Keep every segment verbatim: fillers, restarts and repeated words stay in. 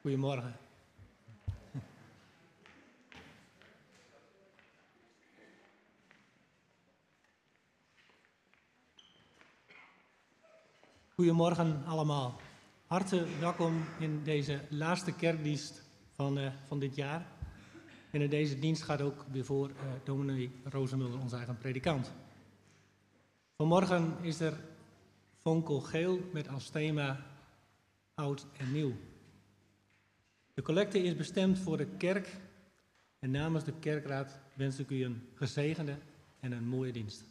Goedemorgen. Goedemorgen allemaal. Hartelijk welkom in deze laatste kerkdienst van, uh, van dit jaar. En in deze dienst gaat ook weer voor uh, dominee Rozenmuller, onze eigen predikant. Vanmorgen is er Vonkel Geel met als thema Oud en Nieuw. De collecte is bestemd voor de kerk en namens de kerkraad wens ik u een gezegende en een mooie dienst.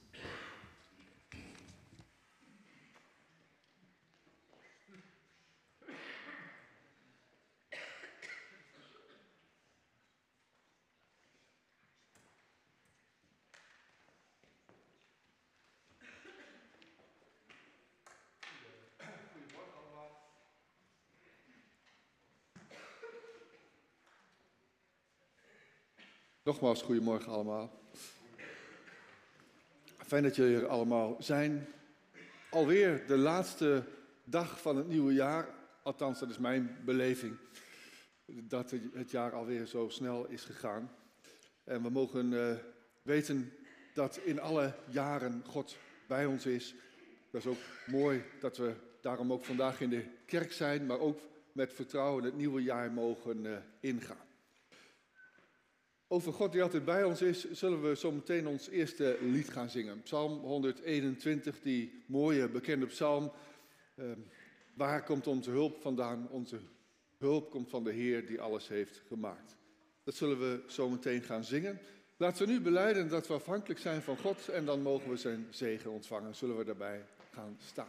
Nogmaals, goedemorgen allemaal. Fijn dat jullie er allemaal zijn. Alweer de laatste dag van het nieuwe jaar. Althans, dat is mijn beleving. Dat het jaar alweer zo snel is gegaan. En we mogen uh, weten dat in alle jaren God bij ons is. Dat is ook mooi dat we daarom ook vandaag in de kerk zijn. Maar ook met vertrouwen het nieuwe jaar mogen uh, ingaan. Over God die altijd bij ons is, zullen we zo meteen ons eerste lied gaan zingen. Psalm honderdeenentwintig, die mooie bekende psalm. Uh, waar komt onze hulp vandaan? Onze hulp komt van de Heer die alles heeft gemaakt. Dat zullen we zo meteen gaan zingen. Laten we nu belijden dat we afhankelijk zijn van God en dan mogen we zijn zegen ontvangen. Zullen we daarbij gaan staan.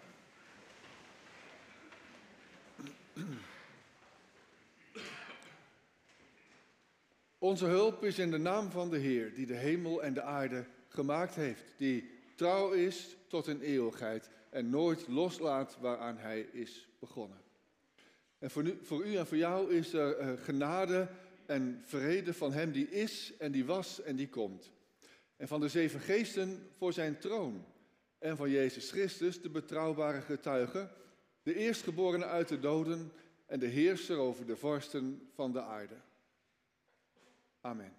Onze hulp is in de naam van de Heer, die de hemel en de aarde gemaakt heeft, die trouw is tot in eeuwigheid en nooit loslaat waaraan Hij is begonnen. En voor, nu, voor u en voor jou is er uh, genade en vrede van Hem die is en die was en die komt. En van de zeven geesten voor zijn troon. En van Jezus Christus, de betrouwbare getuige, de eerstgeborene uit de doden en de heerser over de vorsten van de aarde. Amen.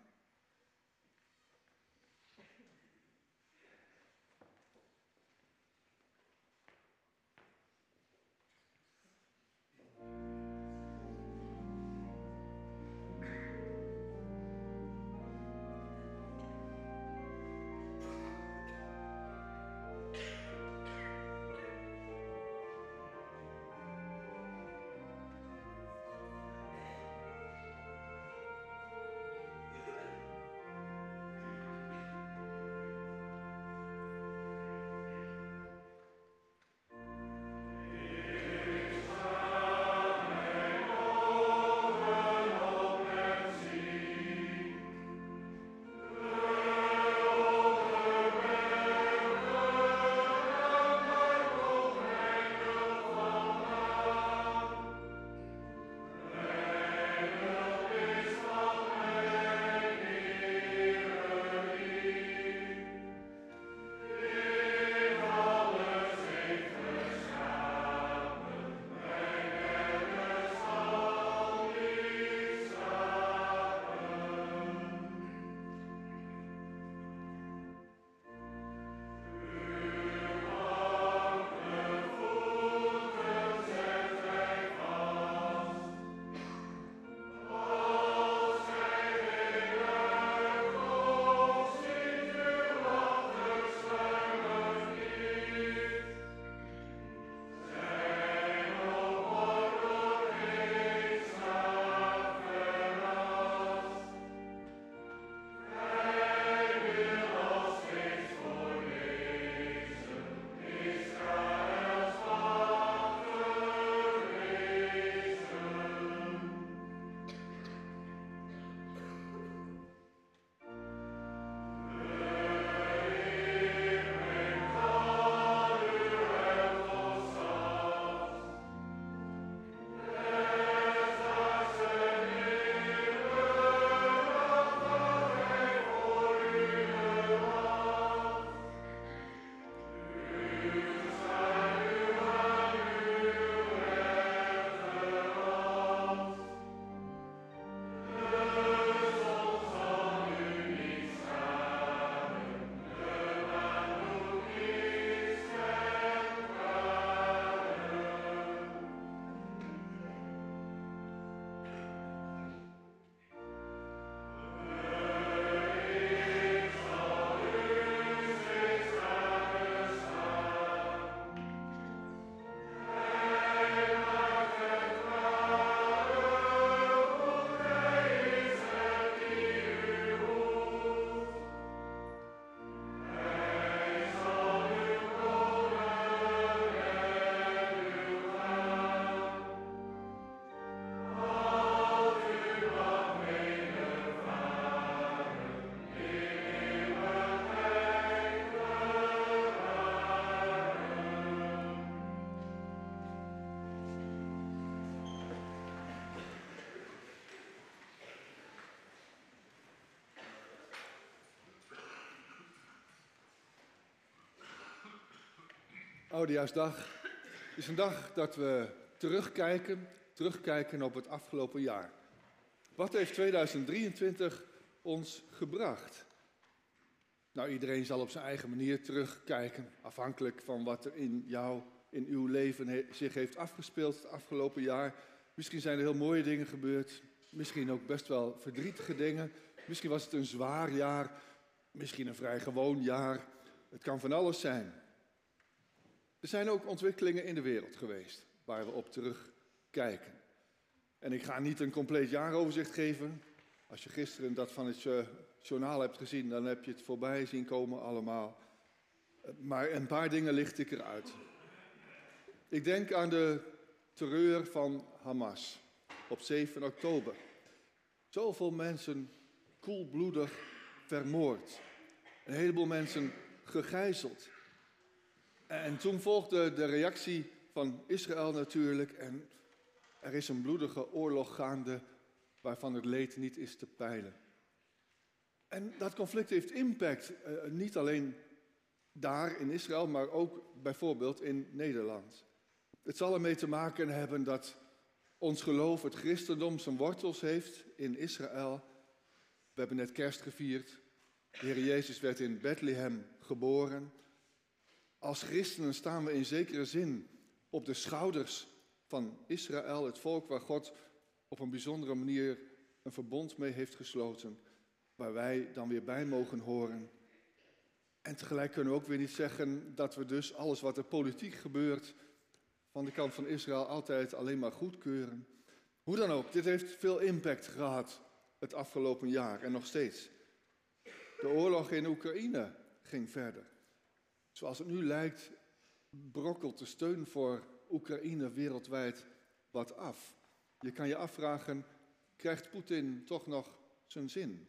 Oudejaarsdag is een dag dat we terugkijken, terugkijken op het afgelopen jaar. Wat heeft tweeduizend drieëntwintig ons gebracht? Nou, iedereen zal op zijn eigen manier terugkijken, afhankelijk van wat er in jou, in uw leven he- zich heeft afgespeeld het afgelopen jaar. Misschien zijn er heel mooie dingen gebeurd, misschien ook best wel verdrietige dingen. Misschien was het een zwaar jaar, misschien een vrij gewoon jaar. Het kan van alles zijn. Er zijn ook ontwikkelingen in de wereld geweest waar we op terugkijken. En ik ga niet een compleet jaaroverzicht geven. Als je gisteren dat van het uh, journaal hebt gezien, dan heb je het voorbij zien komen allemaal. Uh, maar een paar dingen licht ik eruit. Ik denk aan de terreur van Hamas op zeven oktober. Zoveel mensen koelbloedig vermoord. Een heleboel mensen gegijzeld. En toen volgde de reactie van Israël natuurlijk. En er is een bloedige oorlog gaande waarvan het leed niet is te peilen. En dat conflict heeft impact, uh, niet alleen daar in Israël, maar ook bijvoorbeeld in Nederland. Het zal ermee te maken hebben dat ons geloof, het christendom, zijn wortels heeft in Israël. We hebben net kerst gevierd. De Heer Jezus werd in Bethlehem geboren. Als christenen staan we in zekere zin op de schouders van Israël, het volk waar God op een bijzondere manier een verbond mee heeft gesloten, waar wij dan weer bij mogen horen. En tegelijk kunnen we ook weer niet zeggen dat we dus alles wat er politiek gebeurt van de kant van Israël altijd alleen maar goedkeuren. Hoe dan ook, dit heeft veel impact gehad het afgelopen jaar en nog steeds. De oorlog in Oekraïne ging verder. Zoals het nu lijkt, brokkelt de steun voor Oekraïne wereldwijd wat af. Je kan je afvragen, krijgt Poetin toch nog zijn zin?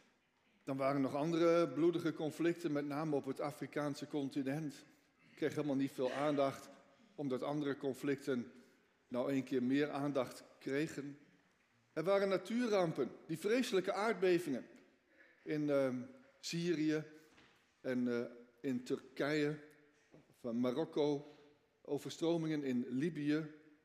Dan waren er nog andere bloedige conflicten, met name op het Afrikaanse continent. Kreeg helemaal niet veel aandacht, omdat andere conflicten nou een keer meer aandacht kregen. Er waren natuurrampen, die vreselijke aardbevingen in uh, Syrië en uh, in Turkije, van Marokko, overstromingen in Libië.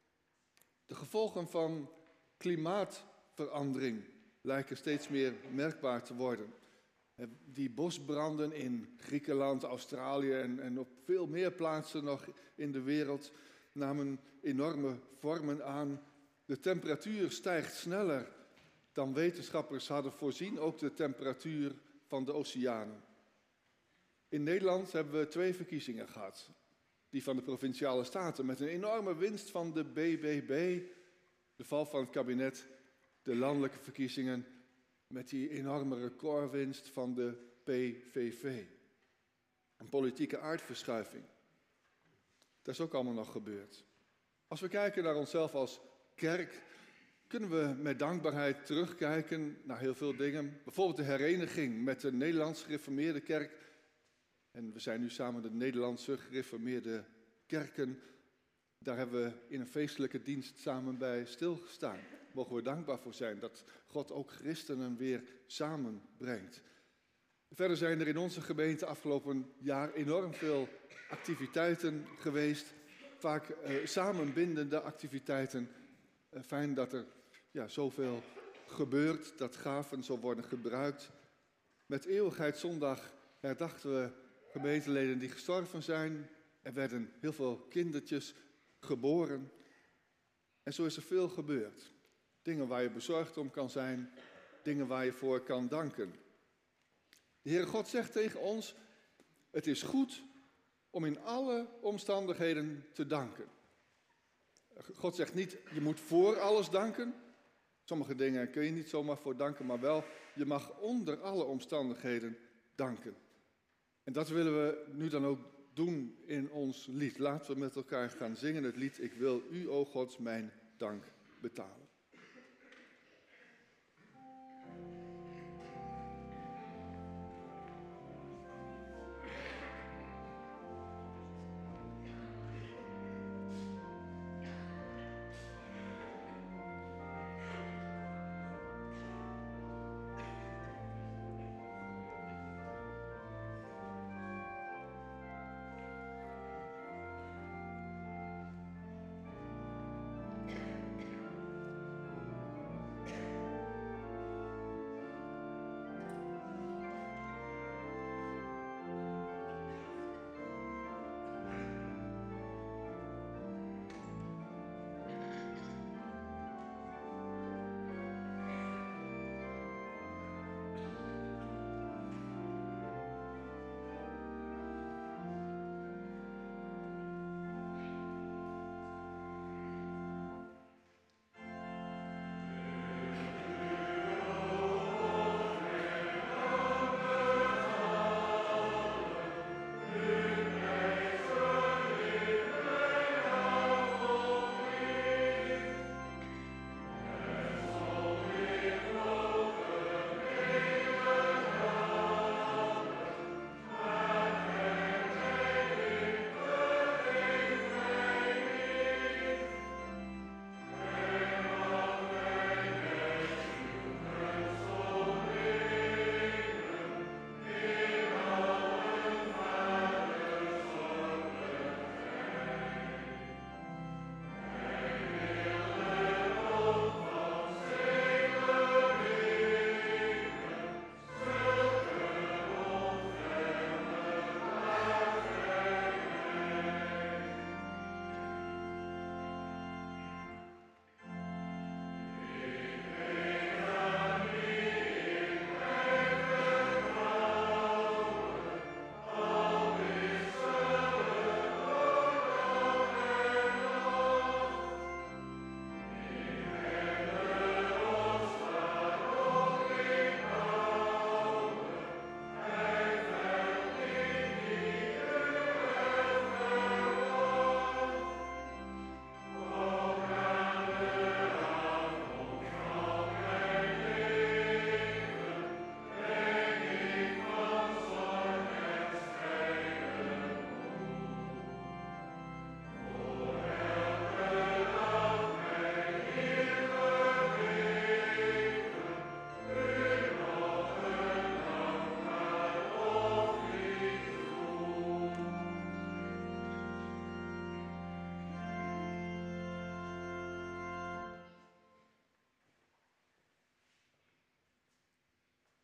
De gevolgen van klimaatverandering lijken steeds meer merkbaar te worden. Die bosbranden in Griekenland, Australië en, en op veel meer plaatsen nog in de wereld namen enorme vormen aan. De temperatuur stijgt sneller dan wetenschappers hadden voorzien, ook de temperatuur van de oceanen. In Nederland hebben we twee verkiezingen gehad. Die van de Provinciale Staten met een enorme winst van de B B B. De val van het kabinet, de landelijke verkiezingen met die enorme recordwinst van de P V V. Een politieke aardverschuiving. Dat is ook allemaal nog gebeurd. Als we kijken naar onszelf als kerk, kunnen we met dankbaarheid terugkijken naar heel veel dingen. Bijvoorbeeld de hereniging met de Nederlandse gereformeerde kerk. En we zijn nu samen de Nederlandse gereformeerde kerken. Daar hebben we in een feestelijke dienst samen bij stilgestaan. Mogen we dankbaar voor zijn dat God ook christenen weer samenbrengt. Verder zijn er in onze gemeente afgelopen jaar enorm veel activiteiten geweest. Vaak uh, samenbindende activiteiten. Uh, fijn dat er ja, zoveel gebeurt, dat gaven zo worden gebruikt. Met Eeuwigheidszondag herdachten we gemeenteleden die gestorven zijn. Er werden heel veel kindertjes geboren. En zo is er veel gebeurd. Dingen waar je bezorgd om kan zijn, dingen waar je voor kan danken. De Heere God zegt tegen ons, het is goed om in alle omstandigheden te danken. God zegt niet, je moet voor alles danken. Sommige dingen kun je niet zomaar voor danken, maar wel, je mag onder alle omstandigheden danken. En dat willen we nu dan ook doen in ons lied. Laten we met elkaar gaan zingen het lied, ik wil u, o God, mijn dank betalen.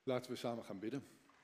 Laten we samen gaan bidden.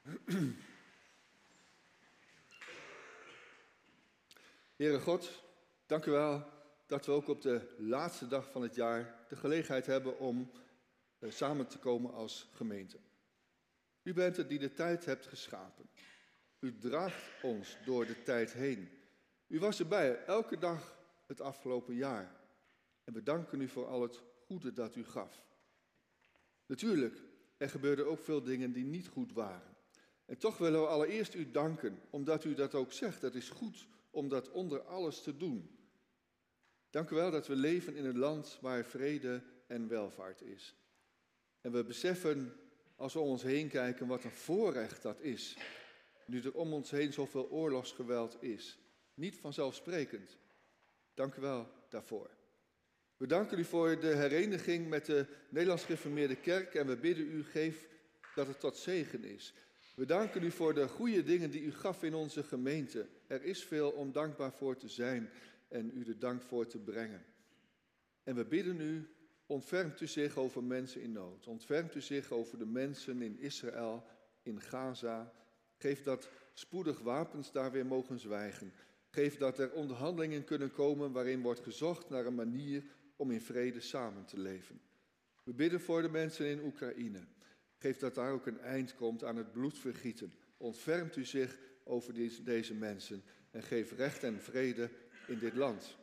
Heere God, dank u wel dat we ook op de laatste dag van het jaar de gelegenheid hebben om uh, samen te komen als gemeente. U bent het die de tijd hebt geschapen. U draagt ons door de tijd heen. U was erbij elke dag het afgelopen jaar. En we danken u voor al het goede dat u gaf. Natuurlijk, er gebeurden ook veel dingen die niet goed waren. En toch willen we allereerst u danken, omdat u dat ook zegt. Het is goed om dat onder alles te doen. Dank u wel dat we leven in een land waar vrede en welvaart is. En we beseffen, als we om ons heen kijken, wat een voorrecht dat is. Nu er om ons heen zoveel oorlogsgeweld is. Niet vanzelfsprekend. Dank u wel daarvoor. We danken u voor de hereniging met de Nederlands Gereformeerde Kerk en we bidden u, geef dat het tot zegen is. We danken u voor de goede dingen die u gaf in onze gemeente. Er is veel om dankbaar voor te zijn en u de dank voor te brengen. En we bidden u, ontfermt u zich over mensen in nood. Ontfermt u zich over de mensen in Israël, in Gaza. Geef dat spoedig wapens daar weer mogen zwijgen. Geef dat er onderhandelingen kunnen komen waarin wordt gezocht naar een manier om in vrede samen te leven. We bidden voor de mensen in Oekraïne. Geef dat daar ook een eind komt aan het bloedvergieten. Ontfermt u zich over deze, deze mensen en geef recht en vrede in dit land.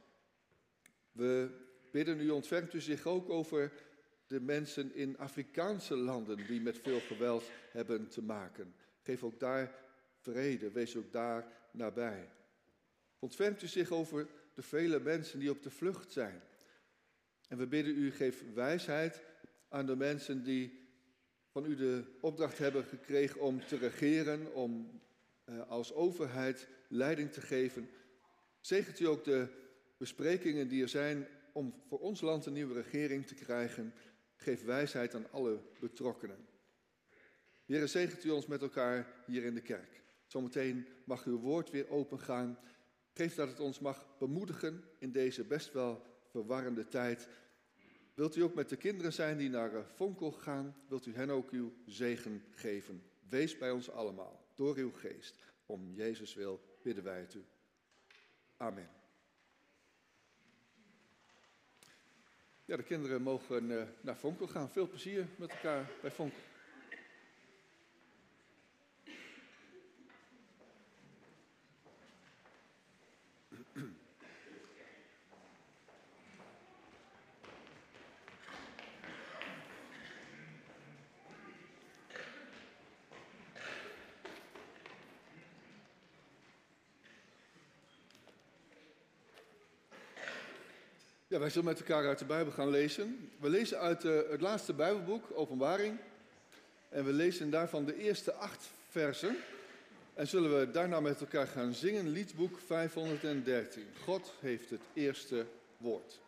We bidden u, ontfermt u zich ook over de mensen in Afrikaanse landen die met veel geweld hebben te maken. Geef ook daar vrede, wees ook daar nabij. Ontfermt u zich over de vele mensen die op de vlucht zijn. En we bidden u, geef wijsheid aan de mensen die van u de opdracht hebben gekregen om te regeren, om uh, als overheid leiding te geven. Zegent u ook de besprekingen die er zijn om voor ons land een nieuwe regering te krijgen. Geef wijsheid aan alle betrokkenen. Heere, zegent u ons met elkaar hier in de kerk. Zometeen mag uw woord weer opengaan. Geef dat het ons mag bemoedigen in deze best wel verwarrende tijd. Wilt u ook met de kinderen zijn die naar Vonkel gaan, wilt u hen ook uw zegen geven. Wees bij ons allemaal, door uw geest. Om Jezus wil bidden wij het u. Amen. Ja, de kinderen mogen uh, naar Vonkel gaan. Veel plezier met elkaar bij Vonkel. Ja, wij zullen met elkaar uit de Bijbel gaan lezen. We lezen uit uh, het laatste Bijbelboek, Openbaring. En we lezen daarvan de eerste acht versen. En zullen we daarna met elkaar gaan zingen, liedboek vijfhonderddertien. God heeft het eerste woord.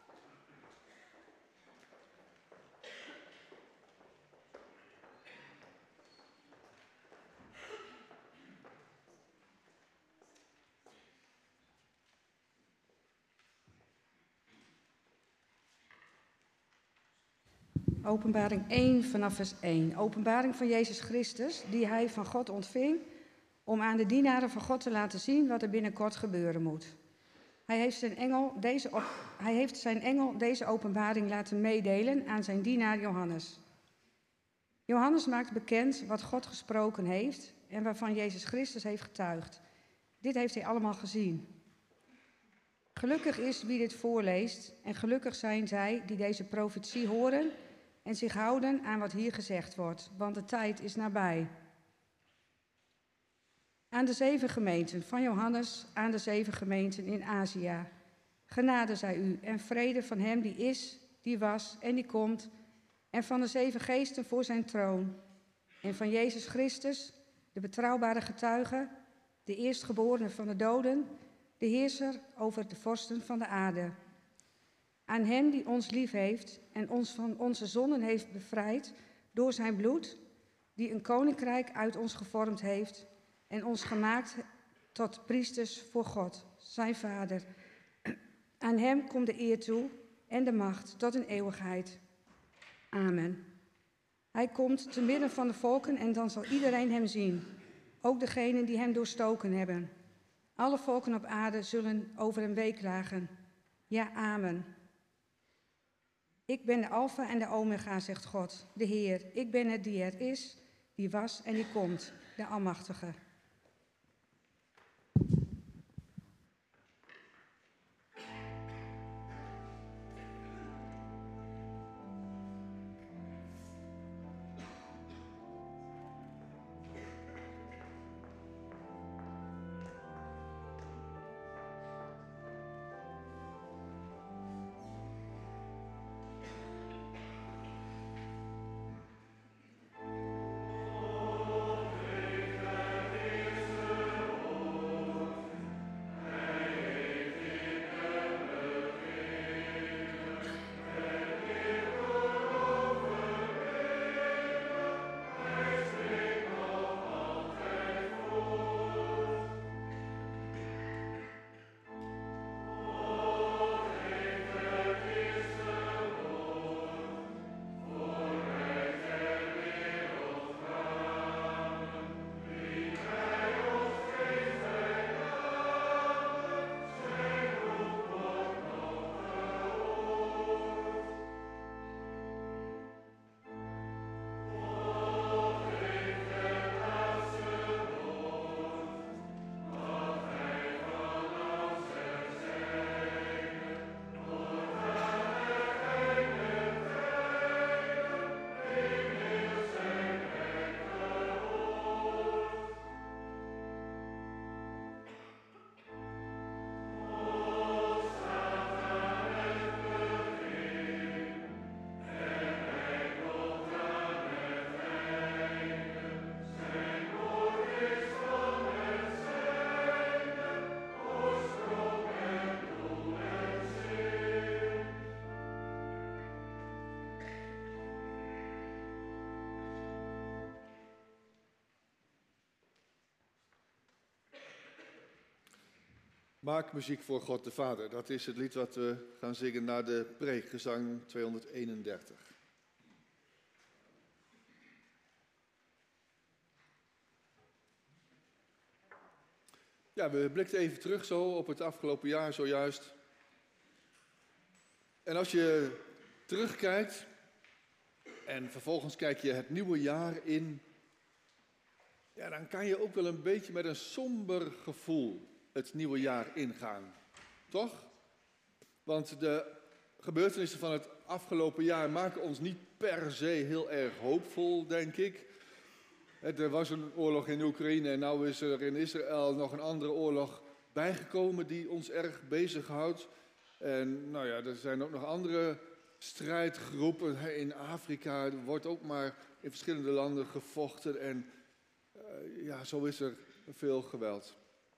Openbaring één vanaf vers één. Openbaring van Jezus Christus, die hij van God ontving om aan de dienaren van God te laten zien wat er binnenkort gebeuren moet. Hij heeft zijn engel deze, op, hij heeft zijn engel deze openbaring laten meedelen aan zijn dienaar Johannes. Johannes maakt bekend wat God gesproken heeft en waarvan Jezus Christus heeft getuigd. Dit heeft hij allemaal gezien. Gelukkig is wie dit voorleest en gelukkig zijn zij die deze profetie horen en zich houden aan wat hier gezegd wordt, want de tijd is nabij. Aan de zeven gemeenten van Johannes, aan de zeven gemeenten in Azië. Genade zij u en vrede van hem die is, die was en die komt, en van de zeven geesten voor zijn troon, en van Jezus Christus, de betrouwbare getuige, de eerstgeborene van de doden, de heerser over de vorsten van de aarde. Aan hem die ons lief heeft en ons van onze zonden heeft bevrijd door zijn bloed, die een koninkrijk uit ons gevormd heeft en ons gemaakt tot priesters voor God, zijn Vader. Aan hem komt de eer toe en de macht tot in eeuwigheid. Amen. Hij komt te midden van de volken en dan zal iedereen hem zien. Ook degenen die hem doorstoken hebben. Alle volken op aarde zullen over hem weeklagen. Ja, amen. Ik ben de Alfa en de Omega, zegt God, de Heer. Ik ben het die er is, die was en die komt, de Almachtige. Maak muziek voor God de Vader. Dat is het lied wat we gaan zingen na de preek, gezang tweehonderdeenendertig. Ja, we blikten even terug zo op het afgelopen jaar zojuist. En als je terugkijkt en vervolgens kijk je het nieuwe jaar in, ja, dan kan je ook wel een beetje met een somber gevoel het nieuwe jaar ingaan. Toch? Want de gebeurtenissen van het afgelopen jaar maken ons niet per se heel erg hoopvol, denk ik. Er was een oorlog in Oekraïne en nu is er in Israël nog een andere oorlog bijgekomen die ons erg bezighoudt. En nou ja, er zijn ook nog andere strijdgroepen in Afrika. Er wordt ook maar in verschillende landen gevochten en uh, ja, zo is er veel geweld.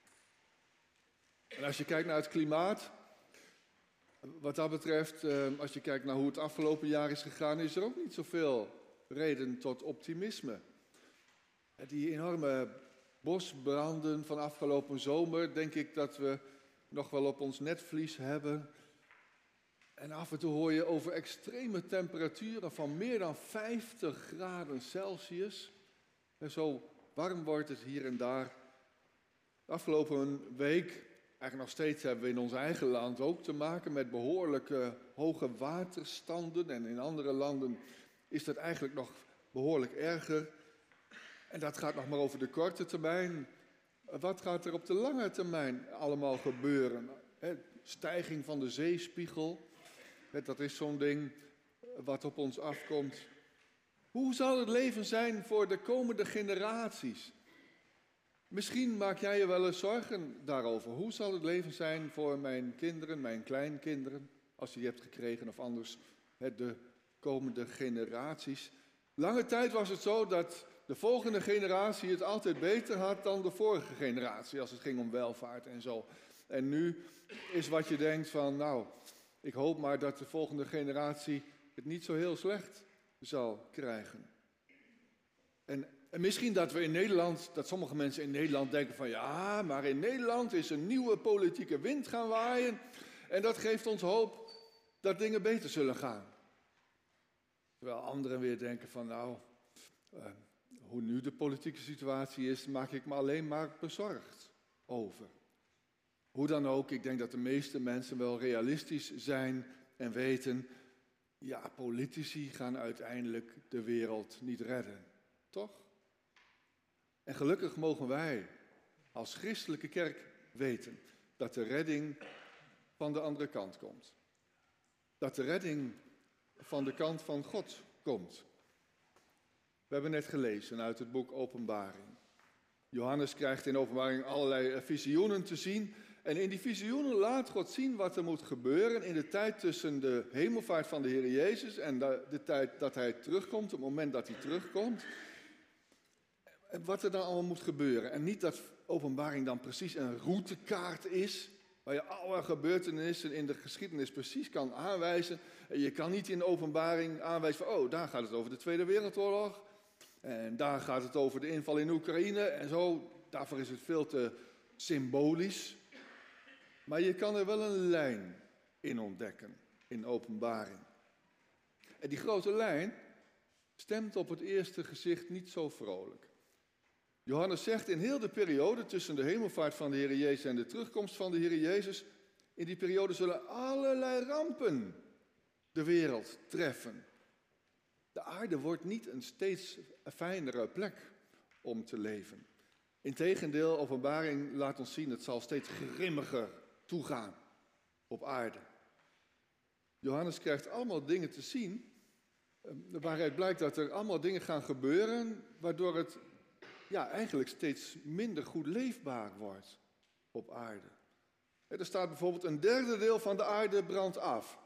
En als je kijkt naar het klimaat, wat dat betreft, uh, als je kijkt naar hoe het afgelopen jaar is gegaan, is er ook niet zoveel reden tot optimisme. Die enorme bosbranden van afgelopen zomer, denk ik dat we nog wel op ons netvlies hebben. En af en toe hoor je over extreme temperaturen van meer dan vijftig graden Celsius. En zo warm wordt het hier en daar. De afgelopen week, eigenlijk nog steeds, hebben we in ons eigen land ook te maken met behoorlijke hoge waterstanden. En in andere landen is dat eigenlijk nog behoorlijk erger. En dat gaat nog maar over de korte termijn. Wat gaat er op de lange termijn allemaal gebeuren? He, stijging van de zeespiegel, he, dat is zo'n ding wat op ons afkomt. Hoe zal het leven zijn voor de komende generaties? Misschien maak jij je wel eens zorgen daarover. Hoe zal het leven zijn voor mijn kinderen, mijn kleinkinderen, als je die hebt gekregen of anders, he, de komende generaties? Lange tijd was het zo dat de volgende generatie het altijd beter had dan de vorige generatie, als het ging om welvaart en zo. En nu is wat je denkt van, nou, ik hoop maar dat de volgende generatie het niet zo heel slecht zal krijgen. En, en misschien dat we in Nederland, dat sommige mensen in Nederland denken van, ja, maar in Nederland is een nieuwe politieke wind gaan waaien en dat geeft ons hoop dat dingen beter zullen gaan. Terwijl anderen weer denken van nou, uh, hoe nu de politieke situatie is, maak ik me alleen maar bezorgd over. Hoe dan ook, ik denk dat de meeste mensen wel realistisch zijn en weten, ja, politici gaan uiteindelijk de wereld niet redden, toch? En gelukkig mogen wij als christelijke kerk weten dat de redding van de andere kant komt. Dat de redding van de kant van God komt. We hebben net gelezen uit het boek Openbaring. Johannes krijgt in Openbaring allerlei visioenen te zien. En in die visioenen laat God zien wat er moet gebeuren in de tijd tussen de hemelvaart van de Heer Jezus en de, de tijd dat hij terugkomt, het moment dat hij terugkomt. En wat er dan allemaal moet gebeuren. En niet dat Openbaring dan precies een routekaart is, waar je alle gebeurtenissen in de geschiedenis precies kan aanwijzen. En je kan niet in de Openbaring aanwijzen van, oh, daar gaat het over de Tweede Wereldoorlog. En daar gaat het over de inval in Oekraïne en zo. Daarvoor is het veel te symbolisch. Maar je kan er wel een lijn in ontdekken, in Openbaring. En die grote lijn stemt op het eerste gezicht niet zo vrolijk. Johannes zegt in heel de periode tussen de hemelvaart van de Heer Jezus en de terugkomst van de Heer Jezus, in die periode zullen allerlei rampen de wereld treffen. De aarde wordt niet een steeds fijnere plek om te leven. Integendeel, Openbaring laat ons zien, het zal steeds grimmiger toegaan op aarde. Johannes krijgt allemaal dingen te zien, waaruit blijkt dat er allemaal dingen gaan gebeuren, waardoor het ja, eigenlijk steeds minder goed leefbaar wordt op aarde. Er staat bijvoorbeeld een derde deel van de aarde brandt af.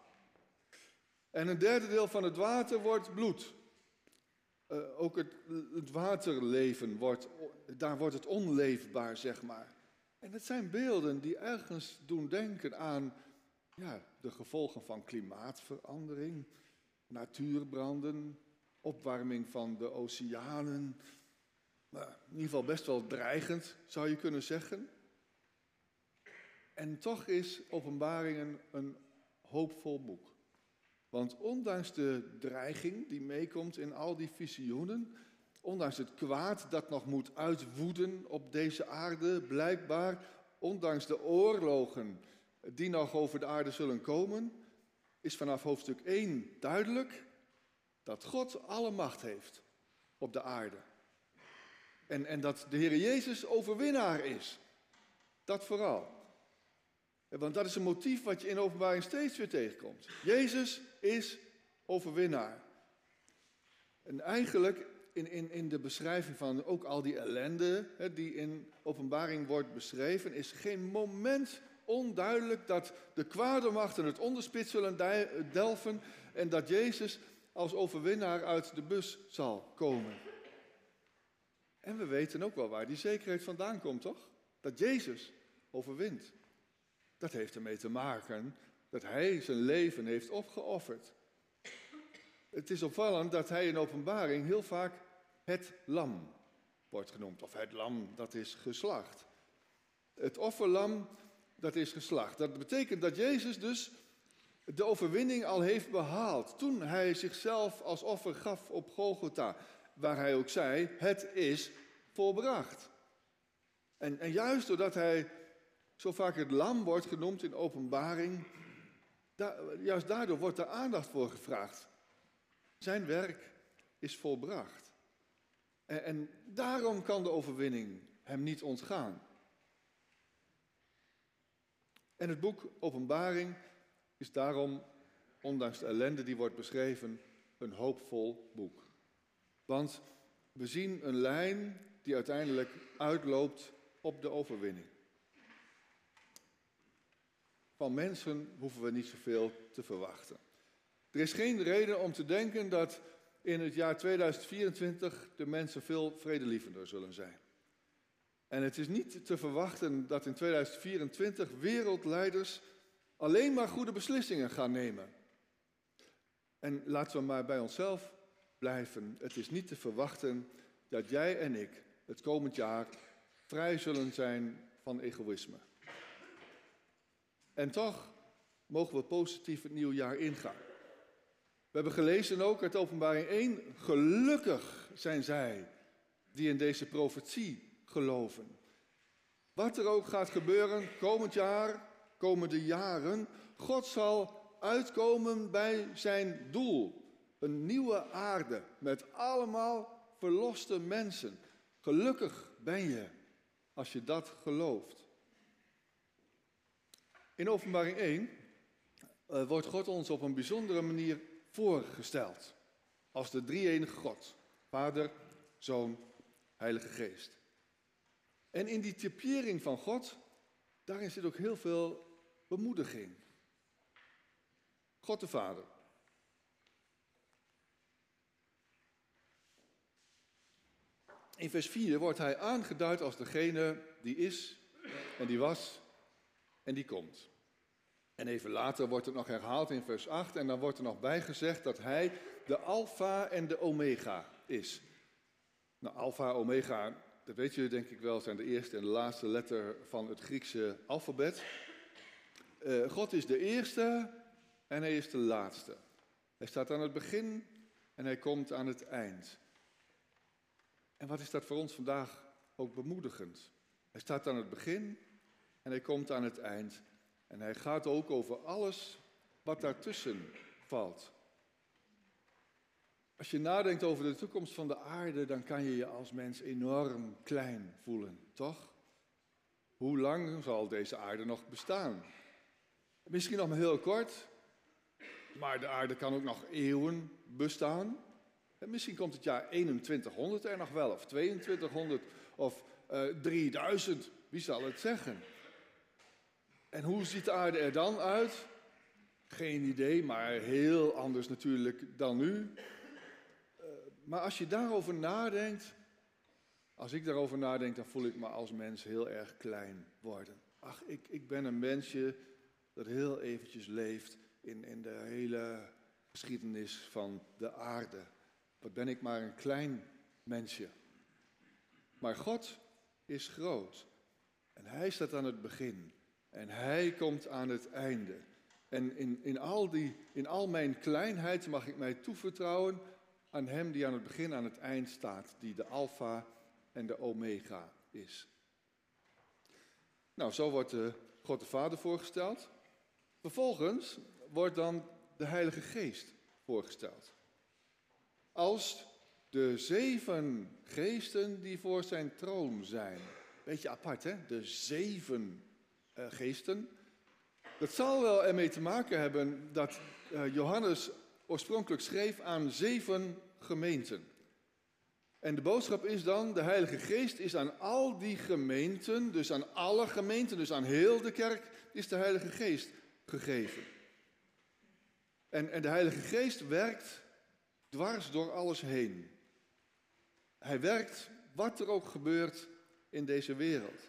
En een derde deel van het water wordt bloed. Uh, ook het, het waterleven, wordt, daar wordt het onleefbaar, zeg maar. En het zijn beelden die ergens doen denken aan ja, de gevolgen van klimaatverandering, natuurbranden, opwarming van de oceanen. Nou, in ieder geval best wel dreigend, zou je kunnen zeggen. En toch is Openbaring een, een hoopvol boek. Want ondanks de dreiging die meekomt in al die visioenen, ondanks het kwaad dat nog moet uitwoeden op deze aarde, blijkbaar, ondanks de oorlogen die nog over de aarde zullen komen, is vanaf hoofdstuk één duidelijk dat God alle macht heeft op de aarde. En, en dat de Heer Jezus overwinnaar is. Dat vooral. Want dat is een motief wat je in Openbaring steeds weer tegenkomt. Jezus is overwinnaar. En eigenlijk in, in, in de beschrijving van ook al die ellende hè, die in Openbaring wordt beschreven, is geen moment onduidelijk dat de kwade machten het onderspit zullen delven en dat Jezus als overwinnaar uit de bus zal komen. En we weten ook wel waar die zekerheid vandaan komt, toch? Dat Jezus overwint. Dat heeft ermee te maken dat hij zijn leven heeft opgeofferd. Het is opvallend dat hij in Openbaring heel vaak het lam wordt genoemd. Of het lam dat is geslacht. Het offerlam dat is geslacht. Dat betekent dat Jezus dus de overwinning al heeft behaald. Toen hij zichzelf als offer gaf op Golgotha. Waar hij ook zei, het is volbracht. En, en juist doordat hij zo vaak het lam wordt genoemd in Openbaring, da, juist daardoor wordt er aandacht voor gevraagd. Zijn werk is volbracht. En, en daarom kan de overwinning hem niet ontgaan. En het boek Openbaring is daarom, ondanks de ellende die wordt beschreven, een hoopvol boek. Want we zien een lijn die uiteindelijk uitloopt op de overwinning. Van mensen hoeven we niet zoveel te verwachten. Er is geen reden om te denken dat in het jaar tweeduizend vierentwintig de mensen veel vredelievender zullen zijn. En het is niet te verwachten dat in tweeduizend vierentwintig wereldleiders alleen maar goede beslissingen gaan nemen. En laten we maar bij onszelf blijven. Het is niet te verwachten dat jij en ik het komend jaar vrij zullen zijn van egoïsme. En toch mogen we positief het nieuwe jaar ingaan. We hebben gelezen ook uit Openbaring één, gelukkig zijn zij die in deze profetie geloven. Wat er ook gaat gebeuren, komend jaar, komende jaren, God zal uitkomen bij zijn doel. Een nieuwe aarde met allemaal verloste mensen. Gelukkig ben je als je dat gelooft. In Openbaring één uh, wordt God ons op een bijzondere manier voorgesteld. Als de drie-enige God. Vader, Zoon, Heilige Geest. En in die typering van God, daarin zit ook heel veel bemoediging. God de Vader. In vers vier wordt hij aangeduid als degene die is en die was en die komt. En even later wordt het nog herhaald in vers acht en dan wordt er nog bijgezegd dat hij de Alpha en de Omega is. Nou, Alpha, Omega, dat weet je denk ik wel, zijn de eerste en de laatste letter van het Griekse alfabet. Uh, God is de eerste en hij is de laatste. Hij staat aan het begin en hij komt aan het eind. En wat is dat voor ons vandaag ook bemoedigend? Hij staat aan het begin en hij komt aan het eind. En hij gaat ook over alles wat daartussen valt. Als je nadenkt over de toekomst van de aarde, dan kan je je als mens enorm klein voelen, toch? Hoe lang zal deze aarde nog bestaan? Misschien nog maar heel kort, maar de aarde kan ook nog eeuwen bestaan. En misschien komt het jaar eenentwintighonderd er nog wel, of tweeëntwintighonderd, of uh, drieduizend, wie zal het zeggen? En hoe ziet de aarde er dan uit? Geen idee, maar heel anders natuurlijk dan nu. Uh, maar als je daarover nadenkt, als ik daarover nadenk, dan voel ik me als mens heel erg klein worden. Ach, ik, ik ben een mensje dat heel eventjes leeft in, in de hele geschiedenis van de aarde. Wat ben ik maar een klein mensje. Maar God is groot. En hij staat aan het begin. En hij komt aan het einde. En in, in, al die, in al mijn kleinheid mag ik mij toevertrouwen aan hem die aan het begin, aan het eind staat. Die de Alpha en de Omega is. Nou, zo wordt de God de Vader voorgesteld. Vervolgens wordt dan de Heilige Geest voorgesteld. Als de zeven geesten die voor zijn troon zijn. Beetje apart, hè? De zeven uh, geesten. Dat zal wel ermee te maken hebben dat uh, Johannes oorspronkelijk schreef aan zeven gemeenten. En de boodschap is dan, de Heilige Geest is aan al die gemeenten, dus aan alle gemeenten, dus aan heel de kerk, is de Heilige Geest gegeven. En, en de Heilige Geest werkt dwars door alles heen. Hij werkt wat er ook gebeurt in deze wereld.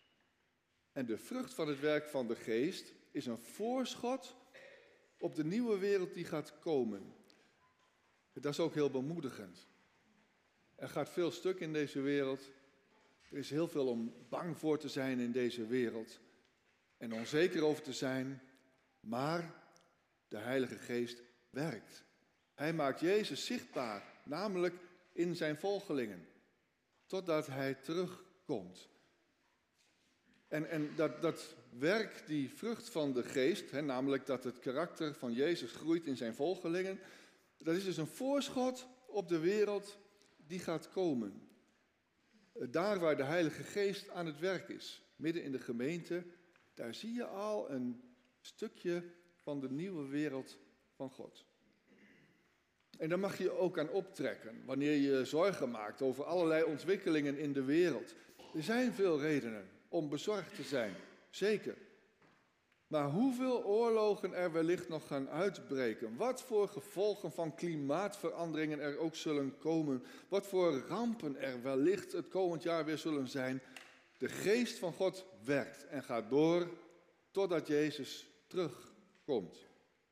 En de vrucht van het werk van de Geest is een voorschot op de nieuwe wereld die gaat komen. Dat is ook heel bemoedigend. Er gaat veel stuk in deze wereld. Er is heel veel om bang voor te zijn in deze wereld. En onzeker over te zijn. Maar de Heilige Geest werkt. Hij maakt Jezus zichtbaar, namelijk in zijn volgelingen. Totdat hij terugkomt. En, en dat, dat werk, die vrucht van de Geest, hè, namelijk dat het karakter van Jezus groeit in zijn volgelingen. Dat is dus een voorschot op de wereld die gaat komen. Daar waar de Heilige Geest aan het werk is, midden in de gemeente, daar zie je al een stukje van de nieuwe wereld van God. En daar mag je ook aan optrekken, wanneer je zorgen maakt over allerlei ontwikkelingen in de wereld. Er zijn veel redenen om bezorgd te zijn, zeker. Maar hoeveel oorlogen er wellicht nog gaan uitbreken, wat voor gevolgen van klimaatveranderingen er ook zullen komen, wat voor rampen er wellicht het komend jaar weer zullen zijn. De geest van God werkt en gaat door totdat Jezus terugkomt.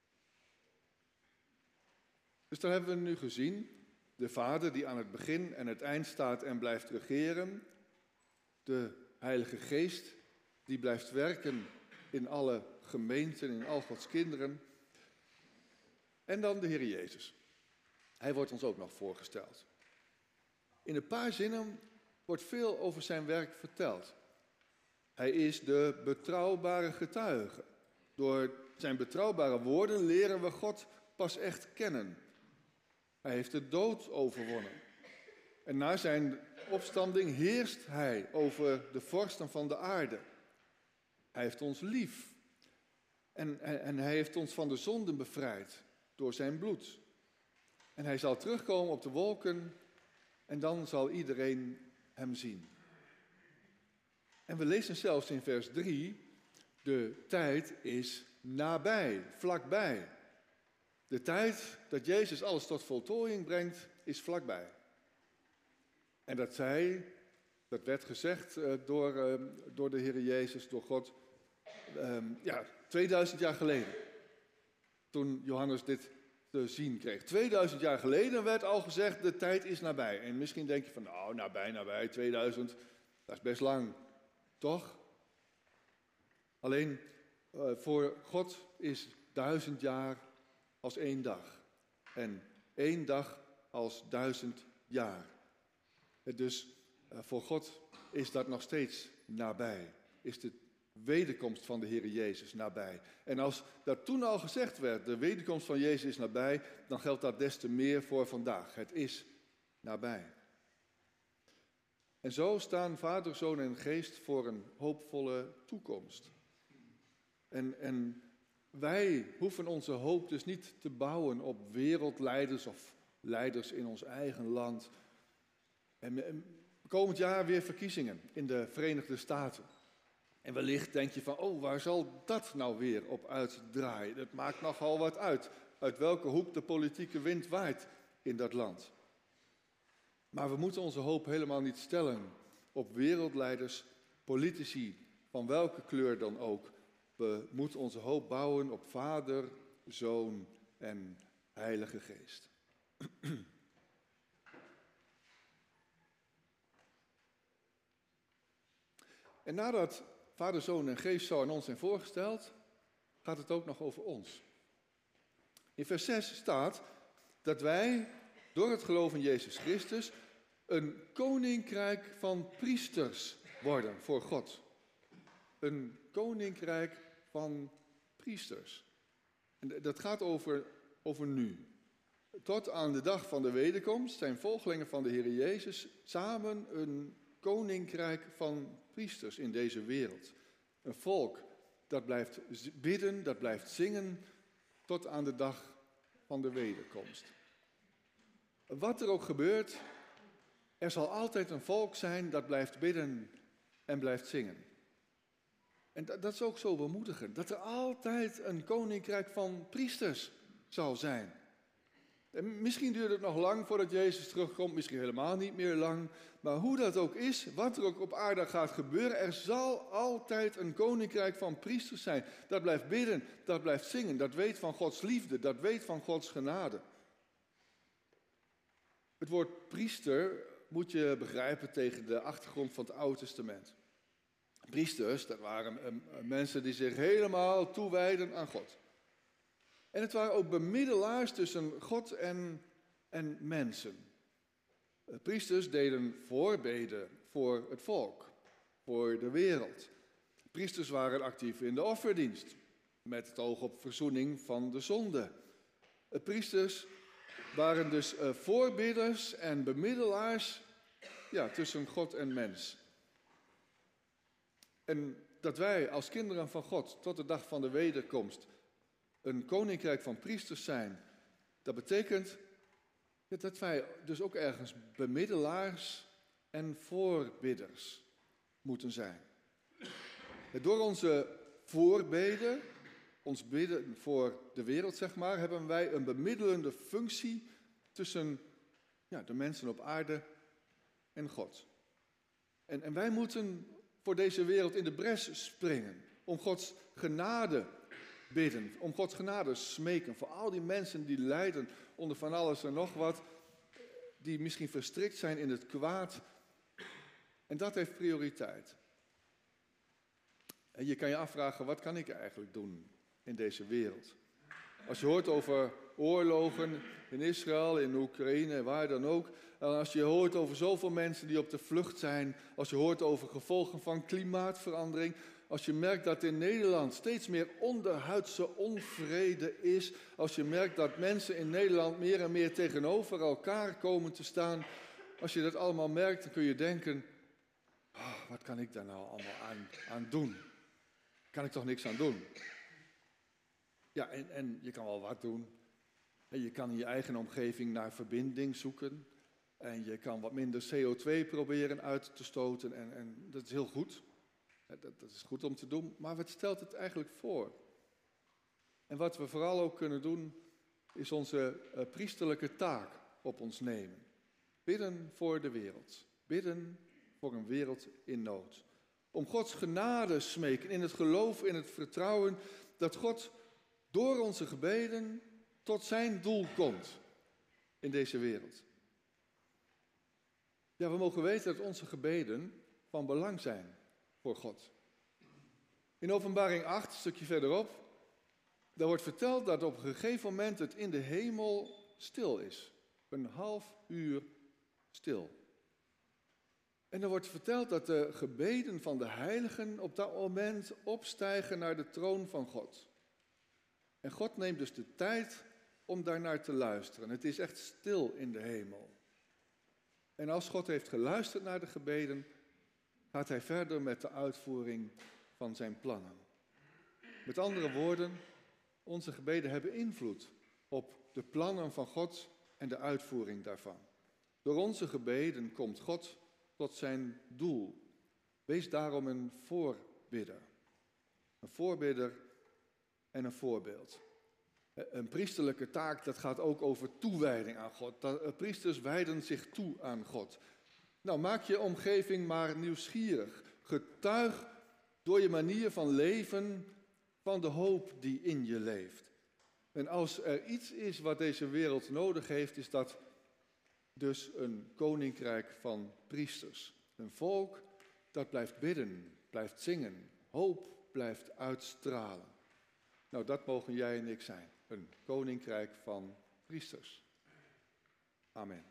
Dus dan hebben we nu gezien, de Vader die aan het begin en het eind staat en blijft regeren, de Heilige Geest die blijft werken in alle gemeenten, in al Gods kinderen. En dan de Heer Jezus. Hij wordt ons ook nog voorgesteld. In een paar zinnen wordt veel over zijn werk verteld. Hij is de betrouwbare getuige. Door zijn betrouwbare woorden leren we God pas echt kennen. Hij heeft de dood overwonnen. En na zijn opstanding heerst hij over de vorsten van de aarde. Hij heeft ons lief. En, en, en hij heeft ons van de zonden bevrijd door zijn bloed. En hij zal terugkomen op de wolken en dan zal iedereen hem zien. En we lezen zelfs in vers drie, de tijd is nabij, vlakbij. De tijd dat Jezus alles tot voltooiing brengt, is vlakbij. En dat zij, dat werd gezegd uh, door, uh, door de Heer Jezus, door God, um, ja, tweeduizend jaar geleden. Toen Johannes dit te zien kreeg. tweeduizend jaar geleden werd al gezegd, de tijd is nabij. En misschien denk je van, nou, nabij, nabij, tweeduizend, dat is best lang. Toch? Alleen, uh, voor God is duizend jaar als één dag. En één dag als duizend jaar. Dus uh, voor God is dat nog steeds nabij. Is de wederkomst van de Heer Jezus nabij. En als dat toen al gezegd werd, de wederkomst van Jezus is nabij, dan geldt dat des te meer voor vandaag. Het is nabij. En zo staan Vader, Zoon en Geest voor een hoopvolle toekomst. En, en wij hoeven onze hoop dus niet te bouwen op wereldleiders of leiders in ons eigen land. En, en komend jaar weer verkiezingen in de Verenigde Staten. En wellicht denk je van, oh, waar zal dat nou weer op uitdraaien? Het maakt nogal wat uit, uit welke hoek de politieke wind waait in dat land. Maar we moeten onze hoop helemaal niet stellen op wereldleiders, politici, van welke kleur dan ook. We moeten onze hoop bouwen op Vader, Zoon en Heilige Geest. En nadat Vader, Zoon en Geest zo aan ons zijn voorgesteld, gaat het ook nog over ons. In vers zes staat dat wij door het geloof in Jezus Christus een koninkrijk van priesters worden voor God. Een koninkrijk van priesters. En dat gaat over, over nu. Tot aan de dag van de wederkomst zijn volgelingen van de Heer Jezus samen een koninkrijk van priesters in deze wereld. Een volk dat blijft bidden, dat blijft zingen tot aan de dag van de wederkomst. Wat er ook gebeurt, er zal altijd een volk zijn dat blijft bidden en blijft zingen. En dat, dat is ook zo bemoedigend, dat er altijd een koninkrijk van priesters zal zijn. En misschien duurt het nog lang voordat Jezus terugkomt, misschien helemaal niet meer lang. Maar hoe dat ook is, wat er ook op aarde gaat gebeuren, er zal altijd een koninkrijk van priesters zijn. Dat blijft bidden, dat blijft zingen, dat weet van Gods liefde, dat weet van Gods genade. Het woord priester moet je begrijpen tegen de achtergrond van het Oude Testament. Priesters, dat waren mensen die zich helemaal toewijden aan God. En het waren ook bemiddelaars tussen God en, en mensen. Priesters deden voorbeden voor het volk, voor de wereld. Priesters waren actief in de offerdienst, met het oog op verzoening van de zonde. Priesters waren dus uh, voorbidders en bemiddelaars ja, tussen God en mens. En dat wij als kinderen van God tot de dag van de wederkomst een koninkrijk van priesters zijn, dat betekent dat wij dus ook ergens bemiddelaars en voorbidders moeten zijn. Door onze voorbeden, ons bidden voor de wereld zeg maar, hebben wij een bemiddelende functie tussen ja, de mensen op aarde en God. En, en wij moeten voor deze wereld in de bres springen, om Gods genade bidden, om Gods genade smeken voor al die mensen die lijden onder van alles en nog wat, die misschien verstrikt zijn in het kwaad. En dat heeft prioriteit. En je kan je afvragen, wat kan ik eigenlijk doen in deze wereld? Als je hoort over oorlogen in Israël, in Oekraïne, waar dan ook. En als je hoort over zoveel mensen die op de vlucht zijn. Als je hoort over gevolgen van klimaatverandering. Als je merkt dat in Nederland steeds meer onderhuidse onvrede is. Als je merkt dat mensen in Nederland meer en meer tegenover elkaar komen te staan. Als je dat allemaal merkt, dan kun je denken, oh, wat kan ik daar nou allemaal aan, aan doen? Kan ik toch niks aan doen? Ja, en, en je kan wel wat doen. En je kan in je eigen omgeving naar verbinding zoeken. En je kan wat minder C O twee proberen uit te stoten. En, en dat is heel goed. Dat, dat is goed om te doen. Maar wat stelt het eigenlijk voor? En wat we vooral ook kunnen doen, is onze uh, priesterlijke taak op ons nemen. Bidden voor de wereld. Bidden voor een wereld in nood. Om Gods genade smeken in het geloof, in het vertrouwen dat God door onze gebeden tot zijn doel komt in deze wereld. Ja, we mogen weten dat onze gebeden van belang zijn voor God. In Openbaring acht, een stukje verderop, daar wordt verteld dat op een gegeven moment het in de hemel stil is. Een half uur stil. En er wordt verteld dat de gebeden van de heiligen op dat moment opstijgen naar de troon van God. En God neemt dus de tijd om daarnaar te luisteren. Het is echt stil in de hemel. En als God heeft geluisterd naar de gebeden, gaat hij verder met de uitvoering van zijn plannen. Met andere woorden, onze gebeden hebben invloed op de plannen van God en de uitvoering daarvan. Door onze gebeden komt God tot zijn doel. Wees daarom een voorbidder. Een voorbidder en een voorbeeld. Een priesterlijke taak, dat gaat ook over toewijding aan God. Dat, priesters wijden zich toe aan God. Nou, maak je omgeving maar nieuwsgierig. Getuig door je manier van leven van de hoop die in je leeft. En als er iets is wat deze wereld nodig heeft, is dat dus een koninkrijk van priesters. Een volk dat blijft bidden, blijft zingen, hoop blijft uitstralen. Nou, dat mogen jij en ik zijn. Een koninkrijk van priesters. Amen.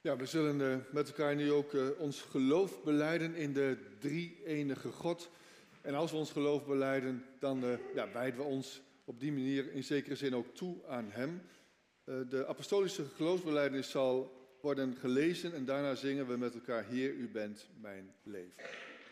Ja, we zullen uh, met elkaar nu ook uh, ons geloof belijden in de drie-enige God. En als we ons geloof belijden, dan uh, ja, wijden we ons op die manier in zekere zin ook toe aan Hem. Uh, de apostolische geloofsbelijdenis zal worden gelezen en daarna zingen we met elkaar: Heer, U bent mijn leven.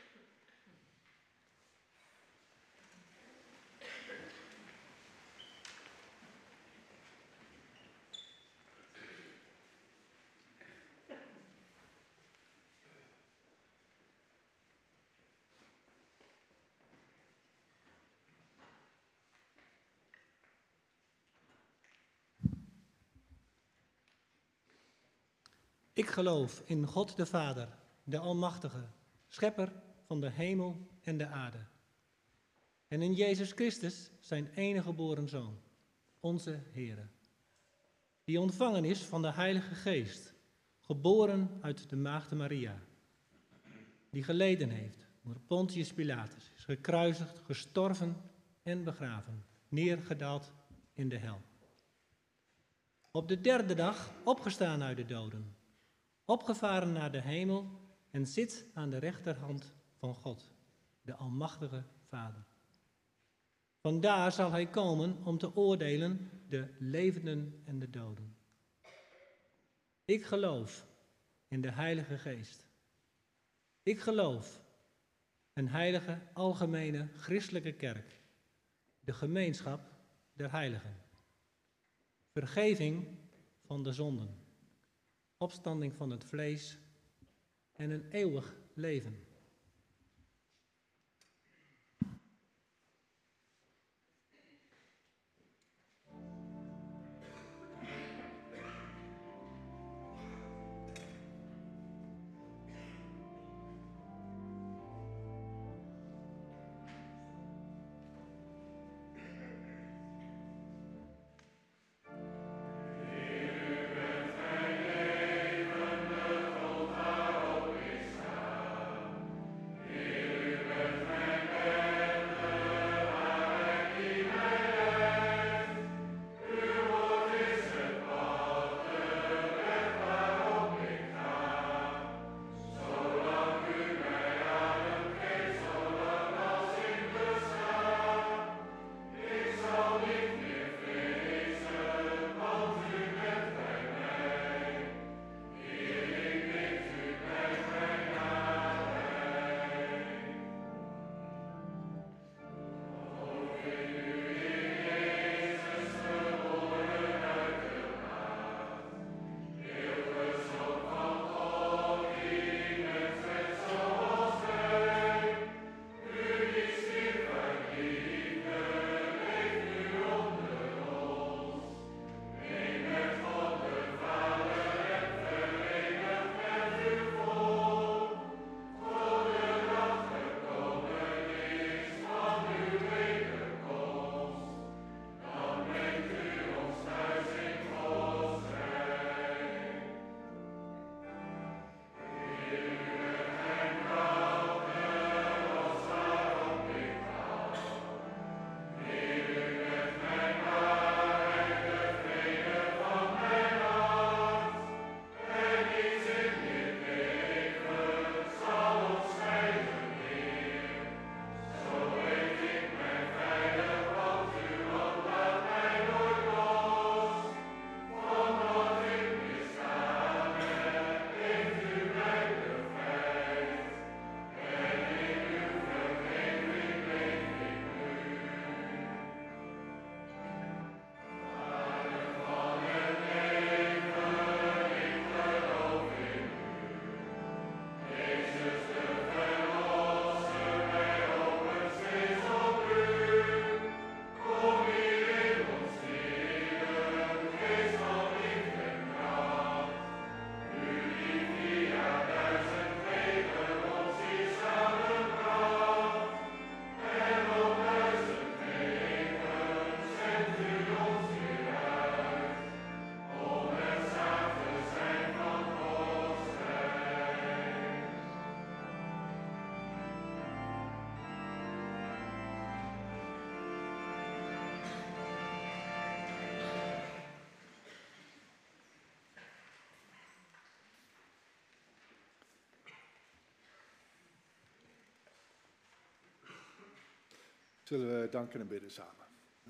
Ik geloof in God de Vader, de Almachtige, schepper van de hemel en de aarde. En in Jezus Christus, zijn enige geboren Zoon, onze Heere, die ontvangen is van de Heilige Geest, geboren uit de Maagde Maria, die geleden heeft onder Pontius Pilatus, is gekruisigd, gestorven en begraven, neergedaald in de hel. Op de derde dag opgestaan uit de doden, opgevaren naar de hemel en zit aan de rechterhand van God, de Almachtige Vader. Vandaar zal hij komen om te oordelen de levenden en de doden. Ik geloof in de Heilige Geest. Ik geloof een heilige, algemene, christelijke kerk, de gemeenschap der heiligen, vergeving van de zonden, opstanding van het vlees en een eeuwig leven. Zullen we danken en bidden samen.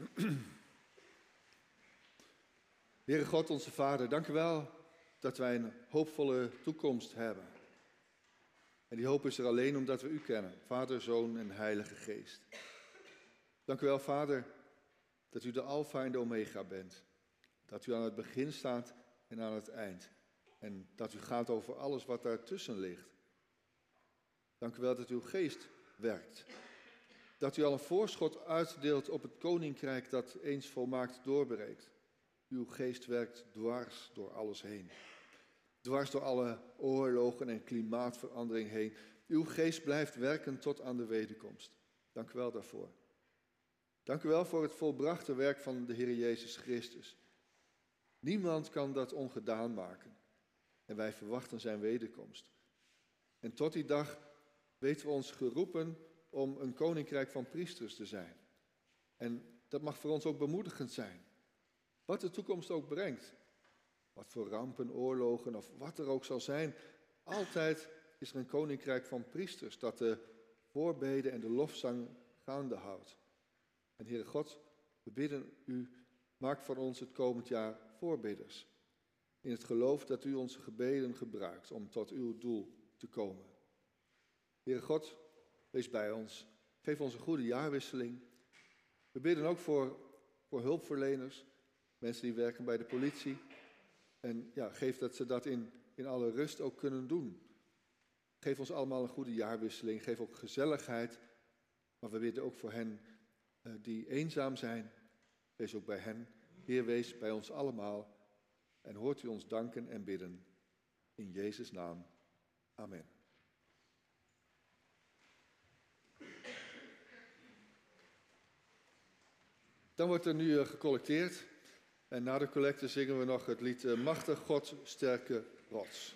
Heere God, onze Vader, dank u wel dat wij een hoopvolle toekomst hebben. En die hoop is er alleen omdat we u kennen, Vader, Zoon en Heilige Geest. Dank u wel, Vader, dat u de Alpha en de Omega bent. Dat u aan het begin staat en aan het eind. En dat u gaat over alles wat daartussen ligt. Dank u wel dat uw geest werkt. Dat u al een voorschot uitdeelt op het koninkrijk dat eens volmaakt doorbreekt. Uw geest werkt dwars door alles heen. Dwars door alle oorlogen en klimaatverandering heen. Uw geest blijft werken tot aan de wederkomst. Dank u wel daarvoor. Dank u wel voor het volbrachte werk van de Heer Jezus Christus. Niemand kan dat ongedaan maken. En wij verwachten zijn wederkomst. En tot die dag weten we ons geroepen om een koninkrijk van priesters te zijn. En dat mag voor ons ook bemoedigend zijn. Wat de toekomst ook brengt. Wat voor rampen, oorlogen of wat er ook zal zijn. Altijd is er een koninkrijk van priesters dat de voorbeden en de lofzang gaande houdt. En Heere God, we bidden u, maak van ons het komend jaar voorbidders. In het geloof dat u onze gebeden gebruikt om tot uw doel te komen. Heere God, wees bij ons. Geef ons een goede jaarwisseling. We bidden ook voor, voor hulpverleners, mensen die werken bij de politie. En ja, geef dat ze dat in, in alle rust ook kunnen doen. Geef ons allemaal een goede jaarwisseling. Geef ook gezelligheid. Maar we bidden ook voor hen uh, die eenzaam zijn. Wees ook bij hen. Heer, wees bij ons allemaal. En hoort u ons danken en bidden. In Jezus' naam. Amen. Dan wordt er nu uh, gecollecteerd. En na de collecte zingen we nog het lied uh, Machtig God, sterke rots.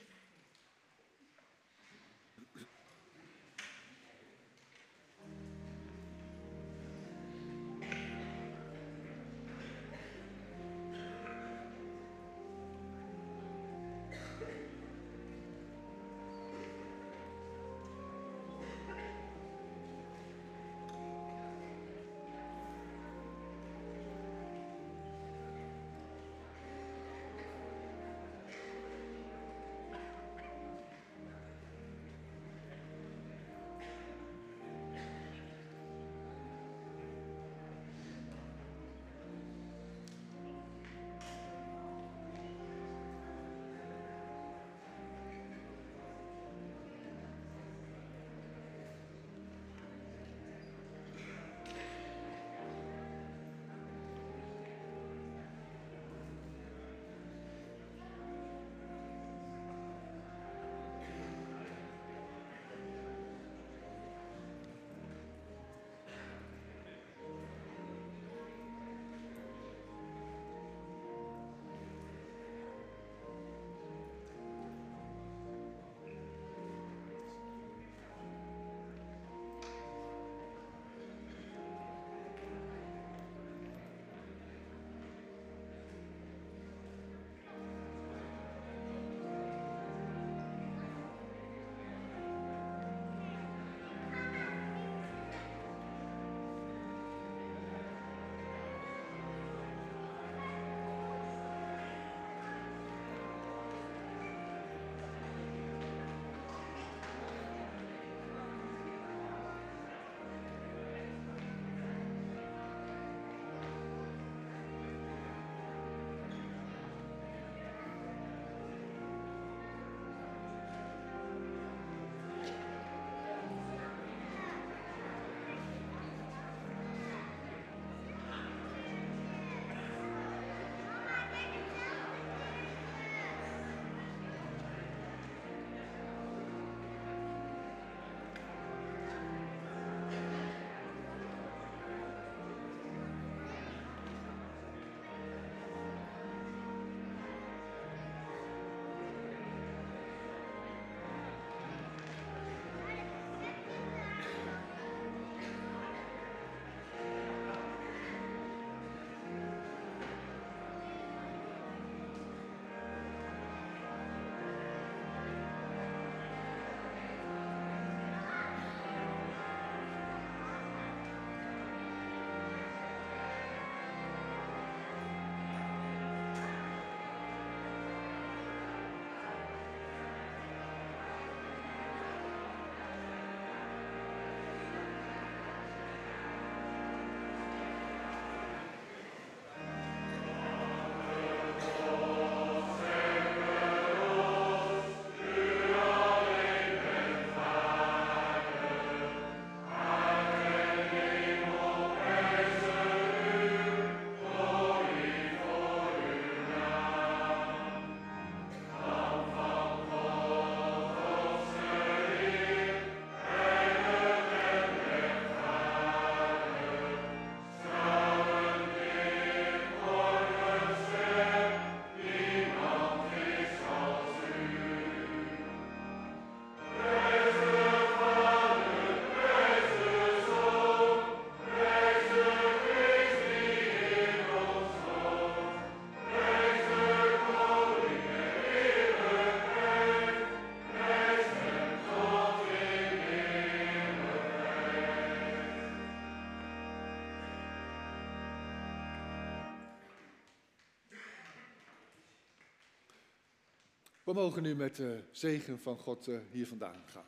We mogen nu met de zegen van God uh, hier vandaan gaan.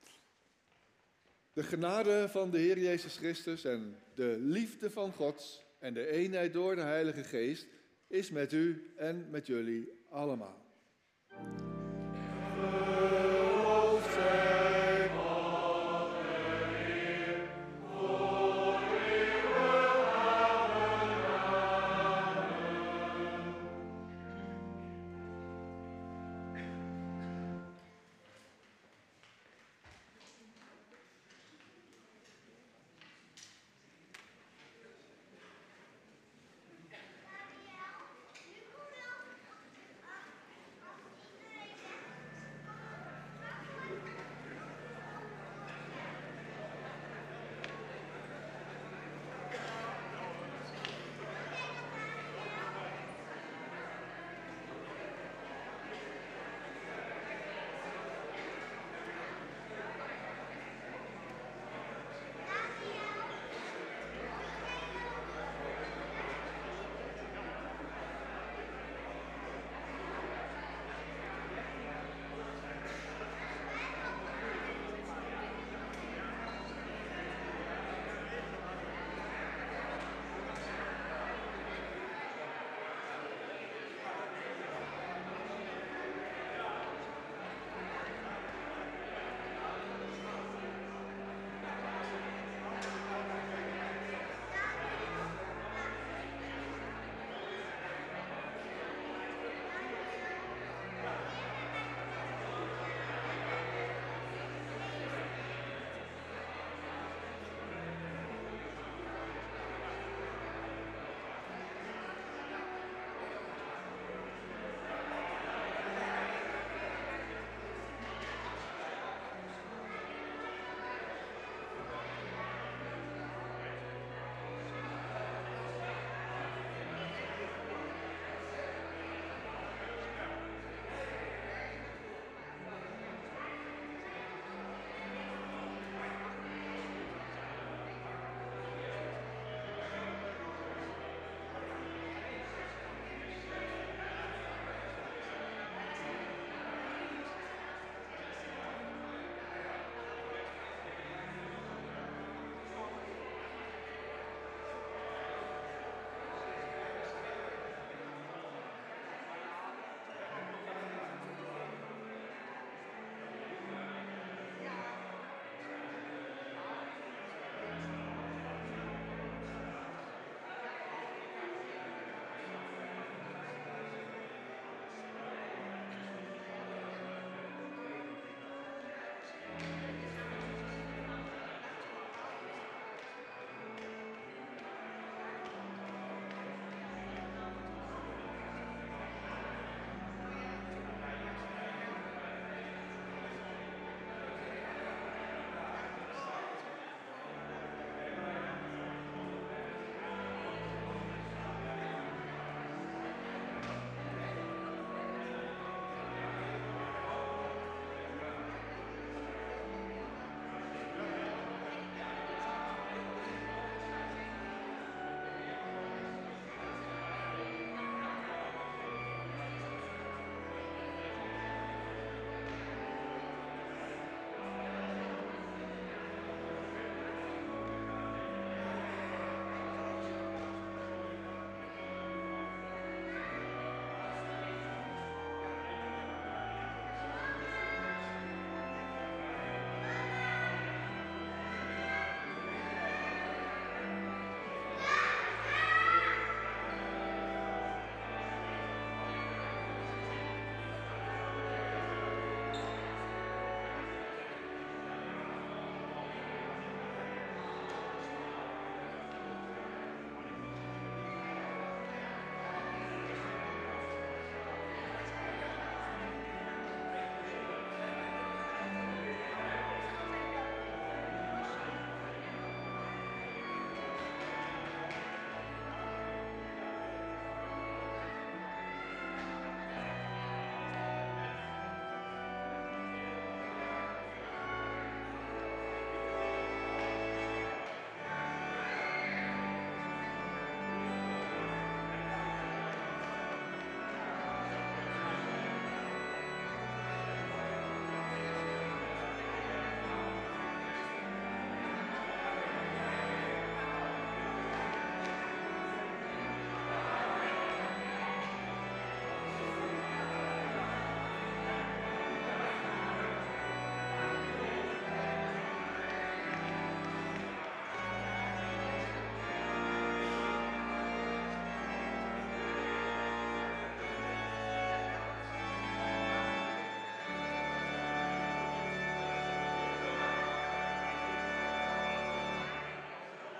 De genade van de Heer Jezus Christus en de liefde van God en de eenheid door de Heilige Geest is met u en met jullie allemaal. Geloof zij.